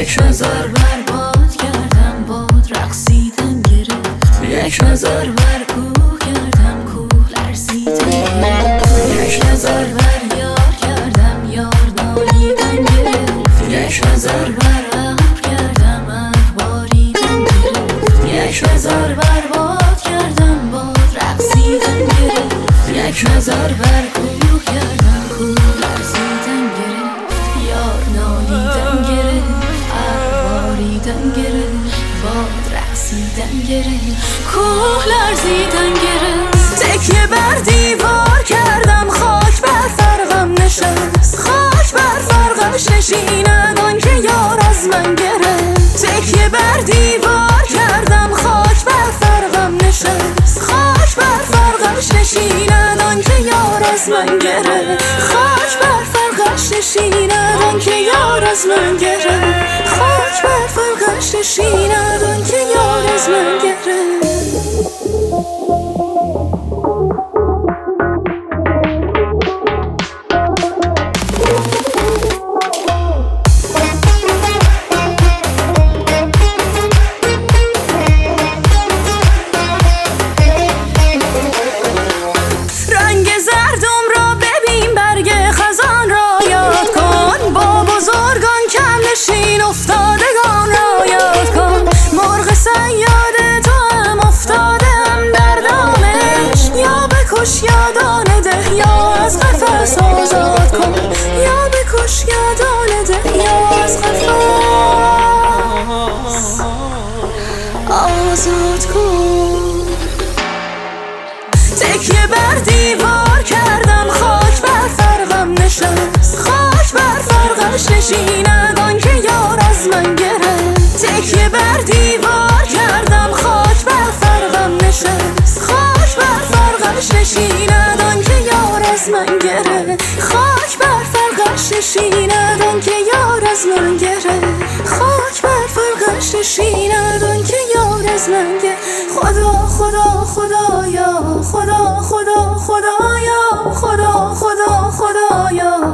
یک نظر برباد کردم باد رقصیدم گرفت، یک نظر بر کوه کردم کوه لرزیدم گرفت، یک نظر بر یار کردم یار نالیدم گرفت، یک نظر بر ابر کردم ابر باریدم گرفت، یک نظر برباد کردم باد رقصیدم گرفت، یک نظر بر کوه کردم کوه لرزیدم گرفت، یار نالیدم گرفت باریدم گرفت، باد رقصیدم گرفت کوه لرزیدم گرفت. تکیه بر دیوار کردم خاک بر فرقم نشست، خاک بر فرقش نشیند آن که یار از من گرفت. تکیه بر دیوار کردم خاک بر فرقم نشست، خاک بر فرقش نشیند آن که یار از من گرفت، خاک بر فرقش نشیند آن که یار از من گرفت، خاک بر فرقش نشیند آن که یار از من گرفت. افتادگان را یاد کن، مرغ صیاد تو هم افتادم در دامش، یا بکش یا دانه ده یا از قفس آزاد کن، یا بکش یا دانه ده یا از قفس آزاد کن. تکیه بر دیوار کردم خاک بر فرقم نشست، خاک بر فرقش نشیند آن که یار از من گرفت. تکیه بر دیوار کردم خاک بر فرقم نشست، خاک بر فرقش نشیند آن که یار از من گرفت، خاک بر فرقش نشیند آن که یار از من گرفت، خاک بر فرقش نشیند آن که یار از من گرفت. خدا خدا خدایا، خدا خدا خدایا، خدا خدا خدایا.